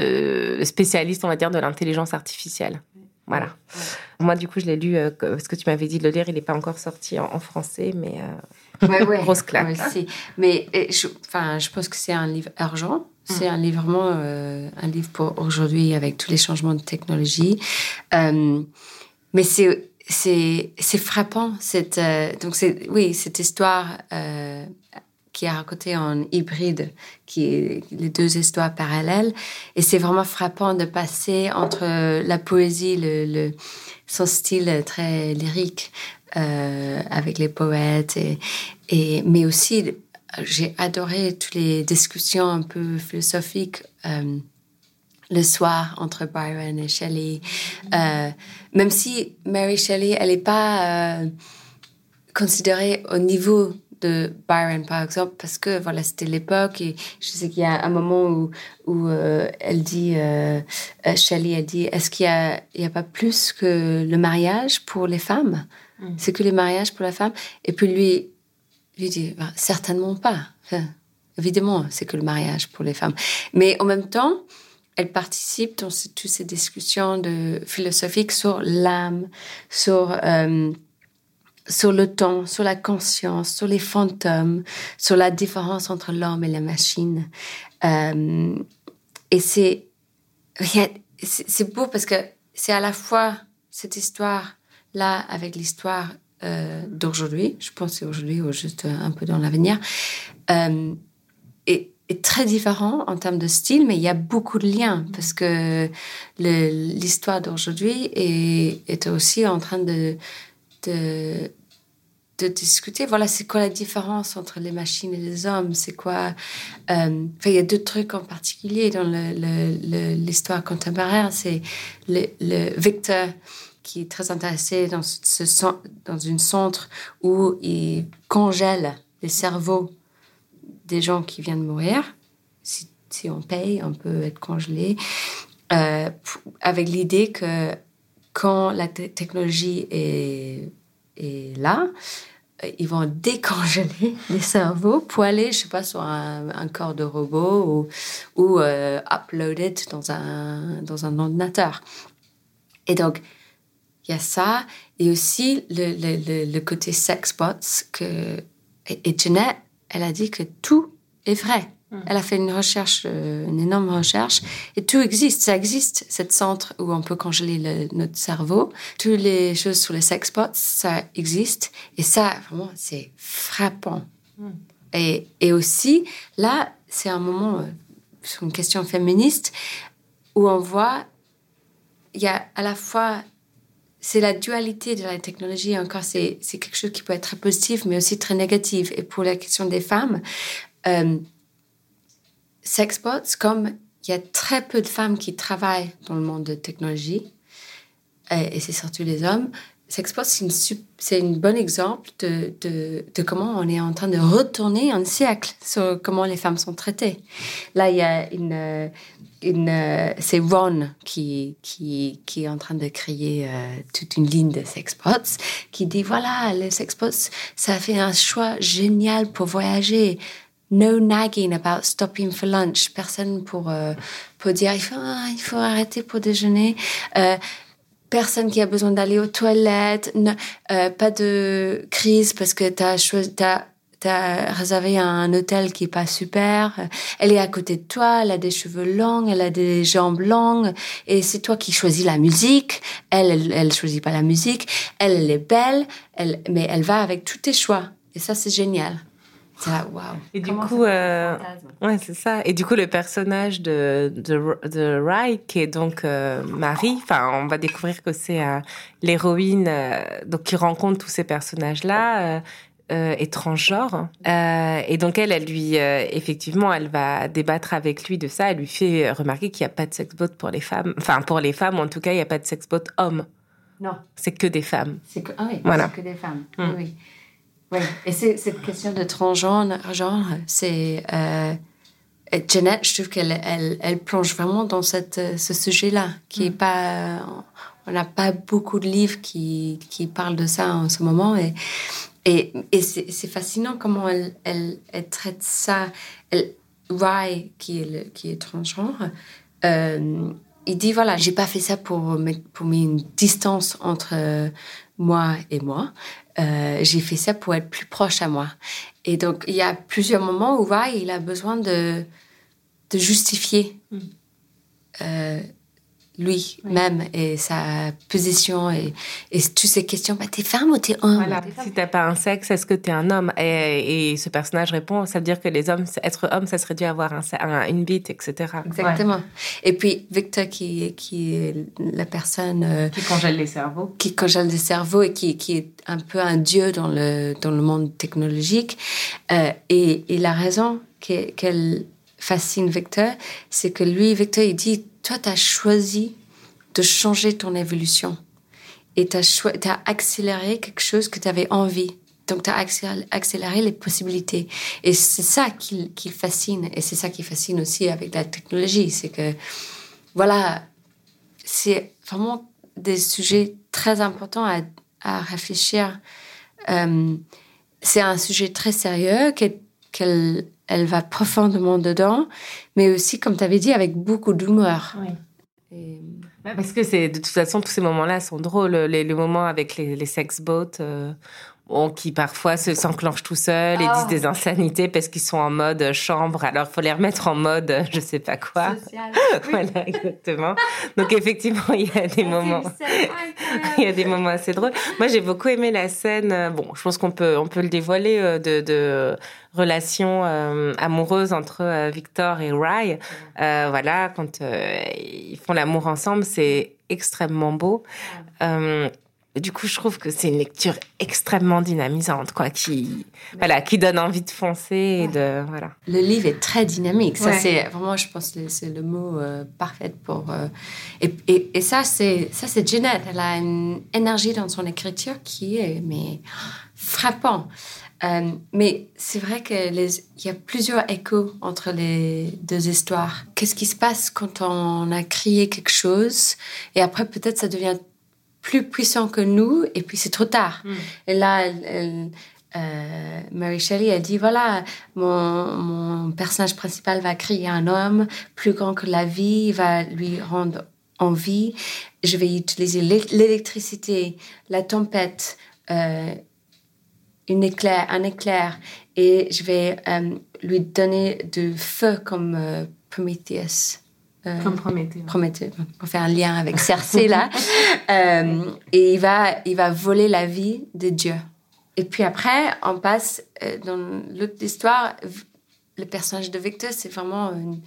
de spécialiste, on va dire, de l'intelligence artificielle. Voilà. Ouais, ouais. Moi, du coup, je l'ai lu, euh, parce que tu m'avais dit de le lire, il n'est pas encore sorti en, en français, mais euh, ouais, ouais. grosse claque. Ouais, c'est... Mais je, enfin, je pense que c'est un livre urgent. C'est mm. un livre vraiment euh, un livre pour aujourd'hui avec tous les changements de technologie. Euh, mais c'est, c'est, c'est frappant. Cette, euh, donc, c'est, oui, cette histoire... Euh, qui est raconté en hybride, qui est les deux histoires parallèles. Et c'est vraiment frappant de passer entre la poésie, le, le, son style très lyrique, euh, avec les poètes, et, et, mais aussi, j'ai adoré toutes les discussions un peu philosophiques euh, le soir entre Byron et Shelley. Euh, même si Mary Shelley, elle n'est pas euh, considérée au niveau de Byron, par exemple, parce que voilà, c'était l'époque, et je sais qu'il y a un moment où, où euh, elle dit, euh, Shelley a dit, est-ce qu'il y a, il y a pas plus que le mariage pour les femmes? Mm. C'est que le mariage pour la femme? Et puis lui, lui dit, bah, certainement pas. Enfin, évidemment, c'est que le mariage pour les femmes. Mais en même temps, elle participe dans ce, toutes ces discussions de, philosophiques sur l'âme, sur... Euh, sur le temps, sur la conscience, sur les fantômes, sur la différence entre l'homme et la machine. Euh, et c'est, c'est beau parce que c'est à la fois cette histoire-là avec l'histoire euh, d'aujourd'hui, je pense que c'est aujourd'hui ou juste un peu dans l'avenir, euh, et, est très différent en termes de style, mais il y a beaucoup de liens parce que le, l'histoire d'aujourd'hui est, est aussi en train de, de, de discuter. Voilà, c'est quoi la différence entre les machines et les hommes? C'est quoi... Euh, enfin, il y a deux trucs en particulier dans le, le, le, l'histoire contemporaine. C'est le, le Victor qui est très intéressé dans, ce, dans une centre où il congèle les cerveaux des gens qui viennent de mourir. Si, si on paye, on peut être congelé. Euh, avec l'idée que quand la t- technologie est, est là, ils vont décongeler les cerveaux pour aller, je sais pas, sur un, un corps de robot ou, ou euh, uploaded dans un, dans un ordinateur. Et donc, il y a ça. Et aussi le, le, le, le côté sexbots. Que, et, et Jeanette, elle a dit que tout est vrai. Mmh. Elle a fait une recherche, une énorme recherche, et tout existe. Ça existe, cette centre où on peut congeler le, notre cerveau. Toutes les choses sur les sexbots, ça existe. Et ça, vraiment, c'est frappant. Mmh. Et, et aussi, là, c'est un moment, sur une question féministe, où on voit, il y a à la fois... C'est la dualité de la technologie. Encore, c'est, c'est quelque chose qui peut être très positif, mais aussi très négatif. Et pour la question des femmes, euh, sexbots, comme il y a très peu de femmes qui travaillent dans le monde de technologie, euh, et c'est surtout les hommes, sexbots, c'est, une, c'est un bon exemple de, de, de comment on est en train de retourner un siècle sur comment les femmes sont traitées. Là, il y a une... Une, euh, c'est Ron qui, qui, qui est en train de créer euh, toute une ligne de sexbots, qui dit, voilà, les sexbots, ça fait un choix génial pour voyager. No nagging about stopping for lunch. Personne pour, euh, pour dire, il faut, ah, il faut arrêter pour déjeuner. Euh, personne qui a besoin d'aller aux toilettes. Ne, euh, pas de crise parce que t'as choisi... T'as, T'as réservé un hôtel qui est pas super. Elle est à côté de toi, elle a des cheveux longs, elle a des jambes longues, et c'est toi qui choisis la musique. Elle, elle, elle choisit pas la musique. Elle, elle est belle, elle, mais elle va avec tous tes choix. Et ça, c'est génial. C'est là, waouh. Et du coup, euh, ouais, c'est ça. Et du coup, le personnage de de, de Rai, qui est donc euh, Marie. Enfin, on va découvrir que c'est euh, l'héroïne, euh, donc qui rencontre tous ces personnages-là. Euh, Euh, est transgenre. Euh, et donc, elle, elle lui, euh, effectivement, elle va débattre avec lui de ça. Elle lui fait remarquer qu'il n'y a pas de sexbot pour les femmes. Enfin, pour les femmes, en tout cas, il n'y a pas de sexbot homme. Non. C'est que des femmes. C'est que, ah oui, voilà. C'est que des femmes. Mm. Oui, oui. Oui. Et c'est, cette question de transgenre, genre, c'est... Euh, Jeanette, je trouve qu'elle elle, elle plonge vraiment dans cette, ce sujet-là, qui est mm. pas... On n'a pas beaucoup de livres qui, qui parlent de ça en ce moment, et... Et, et c'est, c'est fascinant comment elle, elle, elle traite ça. Elle, Rai, qui est, le, qui est transgenre, euh, il dit, voilà, j'ai pas fait ça pour mettre, pour mettre une distance entre euh, moi et moi. Euh, j'ai fait ça pour être plus proche à moi. Et donc, il y a plusieurs moments où Rai, il a besoin de, de justifier mm. euh, lui-même oui. et sa position et, et toutes ces questions. Bah, t'es femme ou t'es homme? Voilà. Si t'as pas un sexe, est-ce que t'es un homme? Et, et ce personnage répond, ça veut dire que les hommes, être homme, ça serait dû avoir un, un, une bite, et cetera. Exactement. Ouais. Et puis, Victor, qui, qui est la personne... Euh, qui congèle les cerveaux. Qui congèle les cerveaux et qui, qui est un peu un dieu dans le, dans le monde technologique. Euh, et, et la raison qu'elle, qu'elle fascine Victor, c'est que lui, Victor, il dit, toi, tu as choisi de changer ton évolution et tu as cho- accéléré quelque chose que tu avais envie. Donc, tu as accéléré, accéléré les possibilités. Et c'est ça qui, qui fascine. Et c'est ça qui fascine aussi avec la technologie. C'est que, voilà, c'est vraiment des sujets très importants à, à réfléchir. Euh, c'est un sujet très sérieux qu'elle, qu'elle elle va profondément dedans, mais aussi, comme tu avais dit, avec beaucoup d'humour. Oui. Et... Ouais, parce que c'est, de toute façon, tous ces moments-là sont drôles. Les, les moments avec les, les sexbots, euh, bon, qui parfois se s'enclenchent tout seuls et Oh. disent des insanités parce qu'ils sont en mode chambre. Alors, il faut les remettre en mode euh, je sais pas quoi. Social. Voilà, exactement. Donc, effectivement, il y a des moments... Il y a des moments assez drôles. Moi, j'ai beaucoup aimé la scène. euh, Bon, je pense qu'on peut, on peut le dévoiler euh, de, de relation euh, amoureuse entre euh, Victor et Rye. Euh, voilà, quand euh, ils font l'amour ensemble, c'est extrêmement beau. Euh, du coup, je trouve que c'est une lecture extrêmement dynamisante, quoi, qui, voilà, qui donne envie de foncer et de, voilà. Le livre est très dynamique. Ça, Ouais. c'est vraiment, je pense, que c'est le mot euh, parfait pour. Euh, et, et, et ça, c'est ça, c'est Jeanette. Elle a une énergie dans son écriture qui est mais frappant. Euh, mais c'est vrai que les, il y a plusieurs échos entre les deux histoires. Qu'est-ce qui se passe quand on a créé quelque chose et après peut-être ça devient plus puissant que nous et puis c'est trop tard. Mm. Et là, elle, elle, euh, Mary Shelley, elle dit voilà, mon, mon personnage principal va créer un homme plus grand que la vie, il va lui rendre envie. Je vais utiliser l'électricité, la tempête, euh, une éclair, un éclair, et je vais euh, lui donner du feu comme euh, Prometheus. Euh, Comme Prométhée. Prométhée. On fait un lien avec Cersei là. euh, et il va, il va voler la vie de Dieu. Et puis après, on passe euh, dans l'autre histoire. Le personnage de Victor, c'est vraiment, une,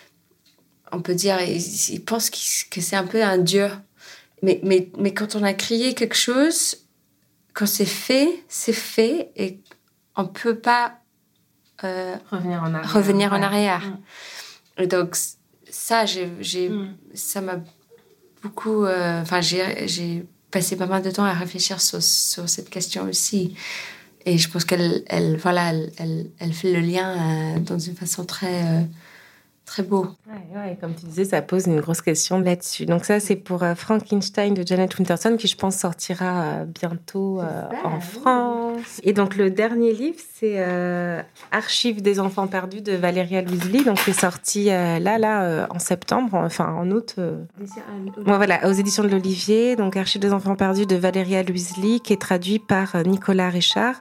on peut dire, il, il pense qu'il, que c'est un peu un dieu. Mais, mais, mais quand on a créé quelque chose, quand c'est fait, c'est fait et on peut pas euh, revenir en arrière. Revenir ouais. en arrière. Mm. Et donc ça, j'ai, j'ai, mm. ça m'a beaucoup. Enfin, euh, j'ai, j'ai passé pas mal de temps à réfléchir sur, sur cette question aussi. Et je pense qu'elle, elle, voilà, elle, elle, elle fait le lien euh, dans une façon très. Euh, Très beau. Ouais, ouais, comme tu disais, ça pose une grosse question là-dessus. Donc ça, c'est pour euh, Frankenstein de Janet Winterson, qui je pense sortira euh, bientôt euh, en France. Et donc le dernier livre, c'est euh, Archives des enfants perdus de Valéria Luiselli, donc qui est sorti euh, là, là, euh, en septembre, enfin en août. Euh... Ouais, voilà, aux éditions de l'Olivier. Donc Archives des enfants perdus de Valéria Luiselli, qui est traduit par euh, Nicolas Richard.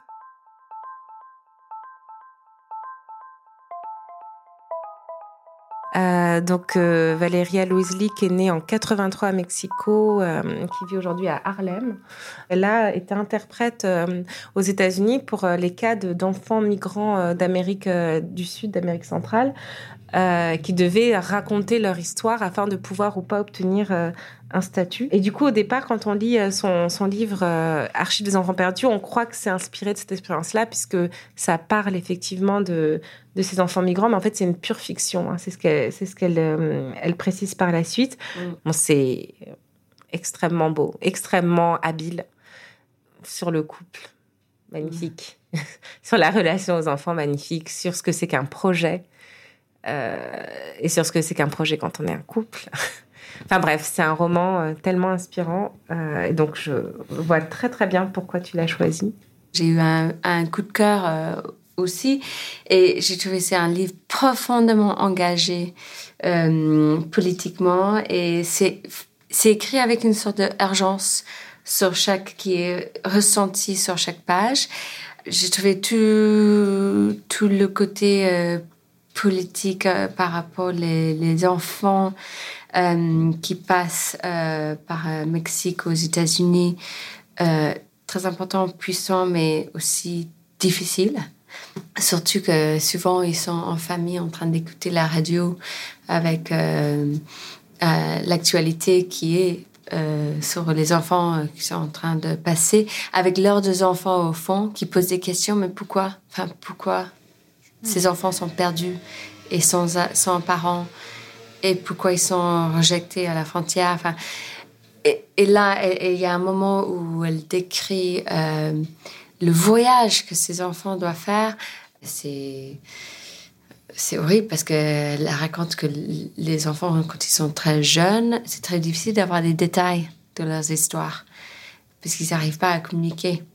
Euh, donc euh, Valéria Luiselli, qui est née en quatre-vingt-trois à Mexico, euh, qui vit aujourd'hui à Harlem. Elle a été interprète euh, aux États-Unis pour euh, les cas de, d'enfants migrants euh, d'Amérique euh, du Sud, d'Amérique centrale, euh, qui devaient raconter leur histoire afin de pouvoir ou pas obtenir euh, un statut. Et du coup, au départ, quand on lit son, son livre euh, Archives des enfants perdus, on croit que c'est inspiré de cette expérience-là, puisque ça parle effectivement de, de ces enfants migrants, mais en fait, c'est une pure fiction. Hein. C'est ce qu'elle, c'est ce qu'elle euh, elle précise par la suite. Mm. Bon, c'est extrêmement beau, extrêmement habile sur le couple. Magnifique. Mm. Sur la relation aux enfants, magnifique. Sur ce que c'est qu'un projet. Euh, et sur ce que c'est qu'un projet quand on est un couple. Enfin bref, c'est un roman euh, tellement inspirant. Euh, et donc, je vois très, très bien pourquoi tu l'as choisi. J'ai eu un, un coup de cœur euh, aussi. Et j'ai trouvé que c'est un livre profondément engagé euh, politiquement. Et c'est, c'est écrit avec une sorte d'urgence sur chaque, qui est ressenti sur chaque page. J'ai trouvé tout, tout le côté euh, politique euh, par rapport aux les, les enfants euh, qui passent euh, par euh, Mexique aux États-Unis. Euh, très important, puissant, mais aussi difficile. Surtout que souvent, ils sont en famille en train d'écouter la radio avec euh, euh, l'actualité qui est euh, sur les enfants euh, qui sont en train de passer, avec leurs deux enfants au fond qui posent des questions. Mais pourquoi? Enfin, pourquoi ces enfants sont perdus et sans, sans parents? Et pourquoi ils sont rejetés à la frontière? Enfin, et, et là, il y a un moment où elle décrit euh, le voyage que ces enfants doivent faire. C'est, c'est horrible parce qu'elle raconte que les enfants, quand ils sont très jeunes, c'est très difficile d'avoir des détails de leurs histoires parce qu'ils n'arrivent pas à communiquer.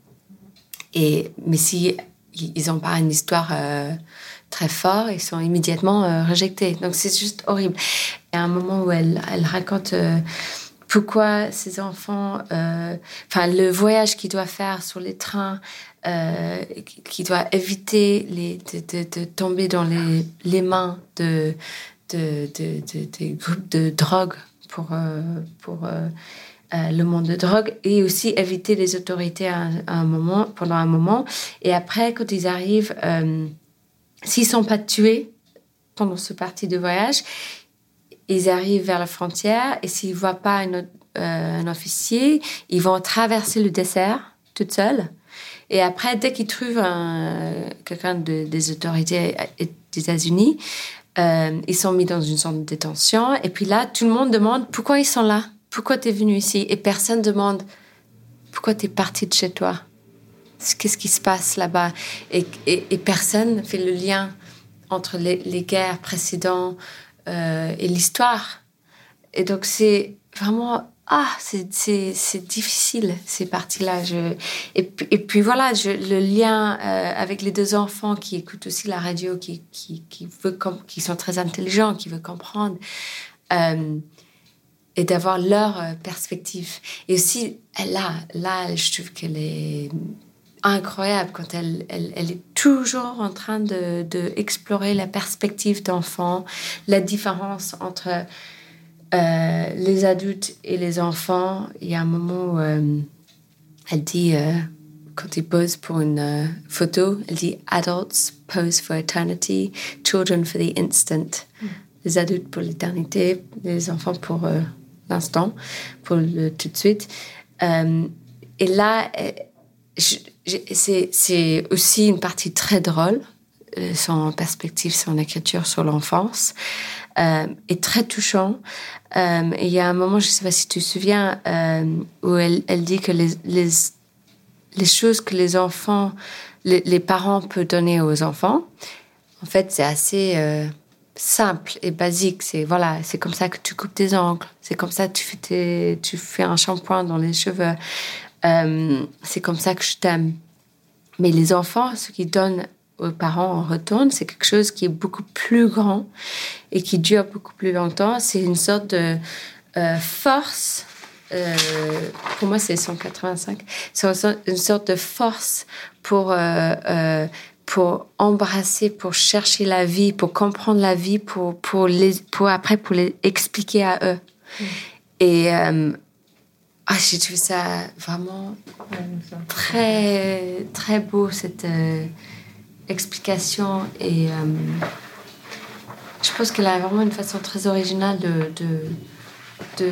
Et, mais si ils n'ont pas une histoire euh, très forte, ils sont immédiatement euh, rejetés. Donc c'est juste horrible. Il y a un moment où elle, elle raconte... Euh, pourquoi ces enfants, euh, enfin le voyage qu'ils doivent faire sur les trains, euh, qu'ils doivent éviter les, de, de, de tomber dans les, les mains de, de, de, de, de groupes de drogue pour, euh, pour euh, euh, le monde de drogue, et aussi éviter les autorités à un, à un moment, pendant un moment. Et après, quand ils arrivent, euh, s'ils ne sont pas tués pendant ce parti de voyage, ils arrivent vers la frontière, et s'ils ne voient pas un, euh, un officier, ils vont traverser le désert toute seule. Et après, dès qu'ils trouvent un, quelqu'un de, des autorités des États-Unis, euh, ils sont mis dans une sorte de détention. Et puis là, tout le monde demande pourquoi ils sont là, pourquoi tu es venu ici. Et personne demande pourquoi tu es parti de chez toi. Qu'est-ce qui se passe là-bas? Et, et, et personne fait le lien entre les, les guerres précédentes euh, et l'histoire. Et donc, c'est vraiment... Ah, c'est, c'est, c'est difficile, ces parties-là. Je... Et, puis, et puis voilà, je, le lien euh, avec les deux enfants qui écoutent aussi la radio, qui, qui, qui, veut com- qui sont très intelligents, qui veulent comprendre, euh, et d'avoir leur euh, perspective. Et aussi, elle, là, là, je trouve qu'elle est incroyable quand elle, elle, elle est toujours en train de, de explorer la perspective d'enfant, la différence entre... Euh, les adultes et les enfants. Il y a un moment où euh, elle dit, euh, quand ils posent pour une euh, photo, elle dit « Adults pose for eternity, children for the instant mm. ». Les adultes pour l'éternité, les enfants pour euh, l'instant, pour le tout de suite. Euh, et là, je, je, c'est, c'est aussi une partie très drôle, son perspective, son écriture sur l'enfance, euh, est très touchant. Euh, et il y a un moment, je ne sais pas si tu te souviens, euh, où elle, elle dit que les, les, les choses que les enfants, les, les parents peuvent donner aux enfants, en fait, c'est assez euh, simple et basique. C'est, voilà, c'est comme ça que tu coupes tes ongles, c'est comme ça que tu fais, tes, tu fais un shampoing dans les cheveux, euh, c'est comme ça que je t'aime. Mais les enfants, ce qu'ils donnent aux parents en retour, c'est quelque chose qui est beaucoup plus grand et qui dure beaucoup plus longtemps. C'est une sorte de euh, force. Euh, pour moi, c'est cent quatre-vingt-cinq. C'est une sorte de force pour, euh, euh, pour embrasser, pour chercher la vie, pour comprendre la vie, pour, pour, les, pour après, pour les expliquer à eux. Mmh. Et euh, ah, j'ai trouvé ça vraiment très, très beau, cette... Euh, explication, et euh, je pense qu'elle a vraiment une façon très originale de, de, de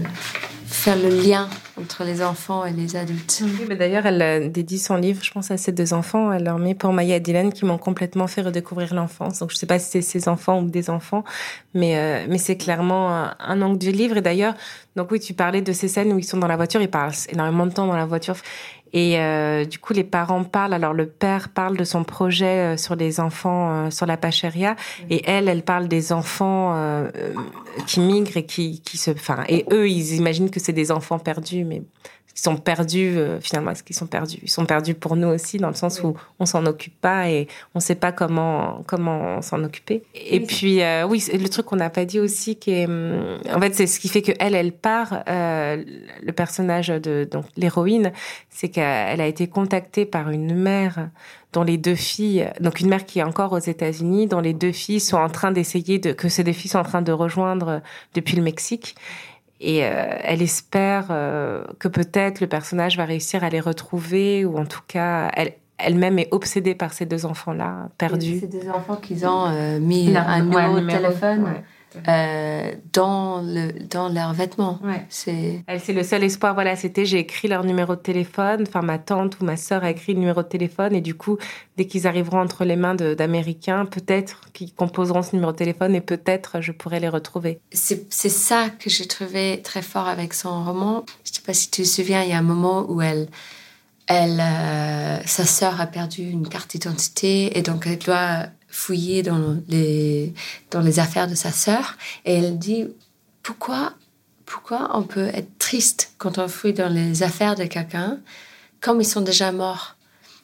faire le lien entre les enfants et les adultes. Oui, mais d'ailleurs, elle dédie son livre, je pense, à ses deux enfants. Elle leur met pour Maya et Dylan, qui m'ont complètement fait redécouvrir l'enfance. Donc, je ne sais pas si c'est ses enfants ou des enfants, mais, euh, mais c'est clairement un, un angle du livre. Et d'ailleurs, donc oui, tu parlais de ces scènes où ils sont dans la voiture, ils passent énormément de temps dans la voiture. Et euh, du coup, les parents parlent. Alors, le père parle de son projet euh, sur les enfants euh, sur la Pacheria, mmh. et elle, elle parle des enfants euh, qui migrent et qui, qui se, enfin, et eux, ils imaginent que c'est des enfants perdus, mais ils sont perdus euh, finalement. Est-ce qu'ils sont perdus? Ils sont perdus pour nous aussi, dans le sens oui. où on s'en occupe pas et on sait pas comment comment s'en occuper. Et oui, puis euh, oui, le truc qu'on n'a pas dit aussi, qui est, en fait, c'est ce qui fait que elle, elle part. Euh, le personnage de donc l'héroïne, c'est qu'elle a été contactée par une mère dont les deux filles, donc une mère qui est encore aux États-Unis, dont les deux filles sont en train d'essayer de que ces deux filles sont en train de rejoindre depuis le Mexique. Et euh, elle espère euh, que peut-être le personnage va réussir à les retrouver, ou en tout cas, elle, elle-même est obsédée par ces deux enfants-là, perdus. C'est des enfants qu'ils ont euh, mis Là, un numéro ouais, de téléphone ouais. euh, dans, le, dans leurs vêtements. Ouais. C'est... Elle, c'est le seul espoir. Voilà, c'était j'ai écrit leur numéro de téléphone. Enfin, ma tante ou ma sœur a écrit le numéro de téléphone. Et du coup, dès qu'ils arriveront entre les mains de, d'Américains, peut-être qu'ils composeront ce numéro de téléphone et peut-être je pourrai les retrouver. C'est, c'est ça que j'ai trouvé très fort avec son roman. Je ne sais pas si tu te souviens, il y a un moment où elle... Elle, euh, sa sœur a perdu une carte d'identité et donc elle doit fouiller dans les, dans les affaires de sa sœur. Et elle dit, pourquoi, pourquoi on peut être triste quand on fouille dans les affaires de quelqu'un comme ils sont déjà morts?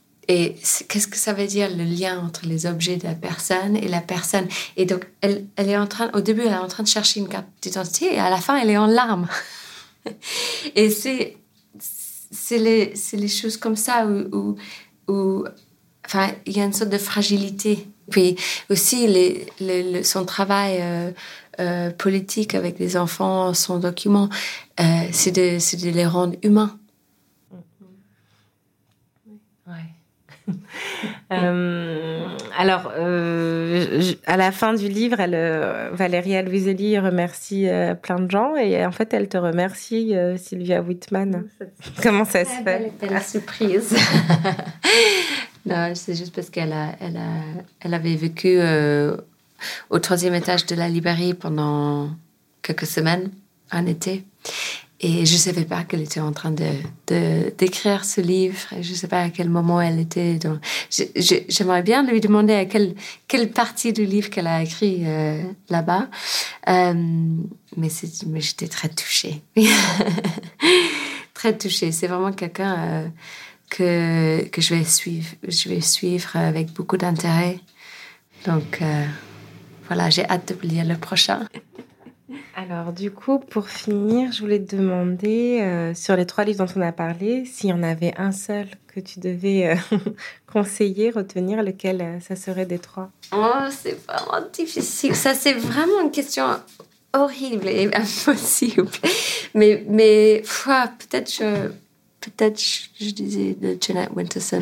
Et qu'est-ce que ça veut dire, le lien entre les objets de la personne et la personne? Et donc, elle, elle est en train, au début, elle est en train de chercher une carte d'identité et à la fin, elle est en larmes. Et c'est, c'est, les, c'est les choses comme ça où, où, où enfin, il y a une sorte de fragilité. Puis aussi, les, les, le, son travail euh, euh, politique avec les enfants, son document, euh, c'est, de, c'est de les rendre humains. Ouais. euh, alors, euh, je, à la fin du livre, elle, euh, Valéria Luiselli remercie euh, plein de gens et en fait, elle te remercie, euh, Sylvia Whitman. Comment ça se fait? Belle, belle surprise. Non, c'est juste parce qu'elle a, elle a, elle avait vécu euh, au troisième étage de la librairie pendant quelques semaines, en été. Et je ne savais pas qu'elle était en train de, de, d'écrire ce livre. Je ne sais pas à quel moment elle était. Donc, je, je, j'aimerais bien lui demander à quelle, quelle partie du livre qu'elle a écrit euh, là-bas. Euh, mais, c'est, mais j'étais très touchée. Très touchée. C'est vraiment quelqu'un... Euh, que, que je vais suivre, je vais suivre avec beaucoup d'intérêt. Donc, euh, voilà, j'ai hâte de lire le prochain. Alors, du coup, pour finir, je voulais te demander, euh, sur les trois livres dont on a parlé, s'il y en avait un seul que tu devais euh, conseiller, retenir, lequel euh, ça serait des trois? Oh, c'est vraiment difficile. Ça, c'est vraiment une question horrible et impossible. Mais, mais pff, peut-être je... Peut-être, je, je disais de Jeanette Winterson.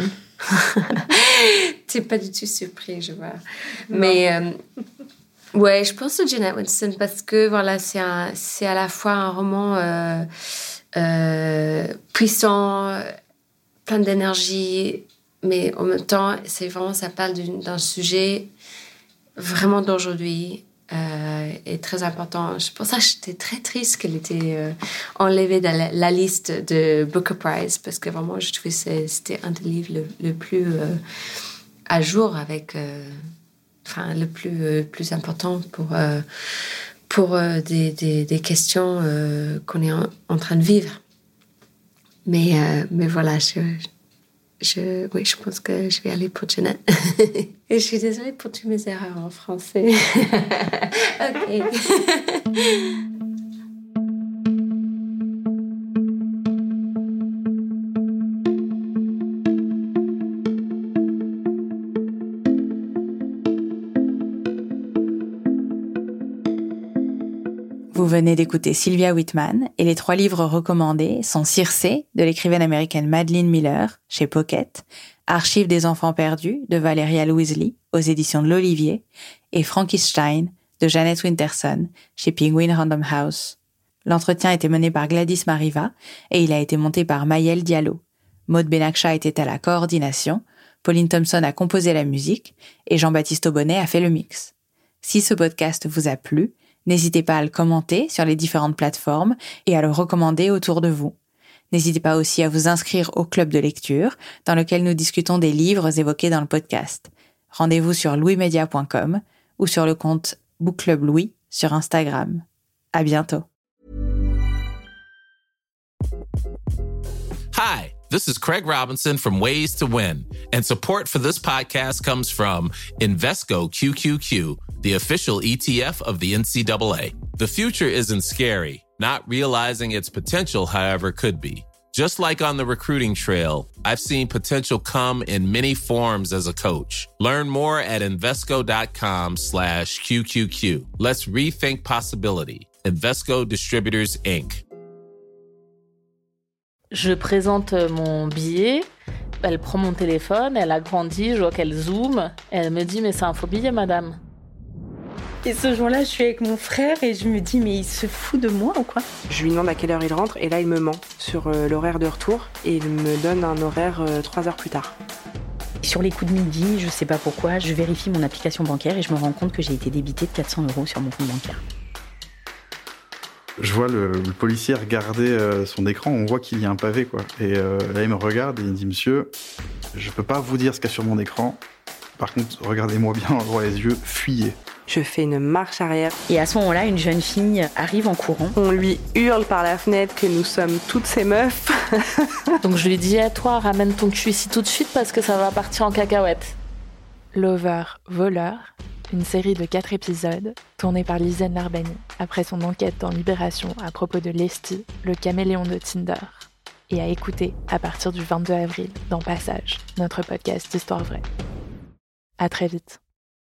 Tu n'es pas du tout surpris, je vois. Non. Mais, euh, ouais, je pense à Jeanette Winterson parce que, voilà, c'est, un, c'est à la fois un roman euh, euh, puissant, plein d'énergie, mais en même temps, c'est vraiment, ça parle d'un sujet vraiment d'aujourd'hui. Euh, est très important. C'est pour ça que j'étais très triste qu'elle était euh, enlevée de la, la liste de Booker Prize parce que vraiment, je trouvais que c'était un des livres le, le plus euh, à jour avec... Euh, enfin, le plus, euh, plus important pour, euh, pour euh, des, des, des questions euh, qu'on est en, en train de vivre. Mais, euh, mais voilà, je... Je, oui, je pense que je vais aller pour Jeanette. Et je suis désolée pour toutes mes erreurs en français. Ok. Vous venez d'écouter Sylvia Whitman et les trois livres recommandés sont Circé de l'écrivaine américaine Madeline Miller chez Pocket, Archives des enfants perdus de Valéria Luiselli aux éditions de l'Olivier et Frankenstein de Jeanette Winterson chez Penguin Random House. L'entretien a été mené par Gladys Mariva et il a été monté par Maëlle Diallo. Maud Benakcha était à la coordination, Pauline Thompson a composé la musique et Jean-Baptiste Aubonnet a fait le mix. Si ce podcast vous a plu, n'hésitez pas à le commenter sur les différentes plateformes et à le recommander autour de vous. N'hésitez pas aussi à vous inscrire au club de lecture, dans lequel nous discutons des livres évoqués dans le podcast. Rendez-vous sur louis media point com ou sur le compte Book Club Louis sur Instagram. À bientôt. Hi, this is Craig Robinson from Ways to Win, and support for this podcast comes from Invesco Q Q Q, the official E T F of the N C double A. The future isn't scary. Not realizing its potential, however, could be. Just like on the recruiting trail, I've seen potential come in many forms as a coach. Learn more at Invesco.com slash QQQ. Let's rethink possibility. Invesco Distributors, Incorporated. Je présente mon billet, elle prend mon téléphone, elle agrandit, je vois qu'elle zoome, elle me dit « mais c'est un faux billet, madame ». Et ce jour-là, je suis avec mon frère et je me dis, mais il se fout de moi ou quoi? Je lui demande à quelle heure il rentre et là, il me ment sur euh, l'horaire de retour et il me donne un horaire euh, trois heures plus tard. Sur les coups de midi, je sais pas pourquoi, je vérifie mon application bancaire et je me rends compte que j'ai été débitée de quatre cents euros sur mon compte bancaire. Je vois le, le policier regarder euh, son écran, on voit qu'il y a un pavé, quoi. Et euh, là, il me regarde et il me dit « Monsieur, je peux pas vous dire ce qu'il y a sur mon écran. Par contre, regardez-moi bien droit les yeux, fuyez. » Je fais une marche arrière. Et à ce moment-là, une jeune fille arrive en courant. On lui hurle par la fenêtre que nous sommes toutes ces meufs. Donc je lui dis à toi, ramène ton cul ici tout de suite parce que ça va partir en cacahuète. Lover, voleur, une série de quatre épisodes tournée par Lisanne Larbani après son enquête dans Libération à propos de Lesty, le caméléon de Tinder, et à écouter à partir du vingt-deux avril dans Passage, notre podcast d'Histoire vraie. À très vite.